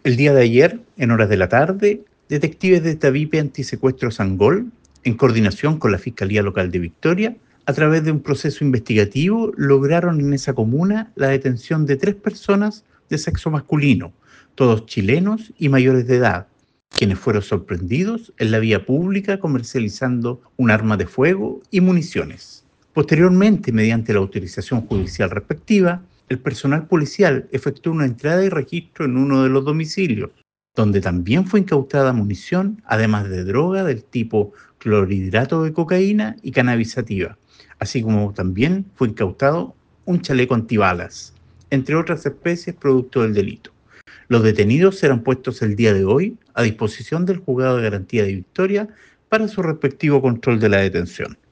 El día de ayer, en horas de la tarde, detectives de Tabipe Antisecuestro Sangol, en coordinación con la Fiscalía Local de Victoria, a través de un proceso investigativo, lograron en esa comuna la detención de 3 personas de sexo masculino, todos chilenos y mayores de edad, quienes fueron sorprendidos en la vía pública comercializando un arma de fuego y municiones. Posteriormente, mediante la autorización judicial respectiva, el personal policial efectuó una entrada y registro en uno de los domicilios, donde también fue incautada munición, además de droga del tipo clorhidrato de cocaína y cannabis sativa, así como también fue incautado un chaleco antibalas, entre otras especies producto del delito. Los detenidos serán puestos el día de hoy a disposición del Juzgado de Garantía de Victoria para su respectivo control de la detención.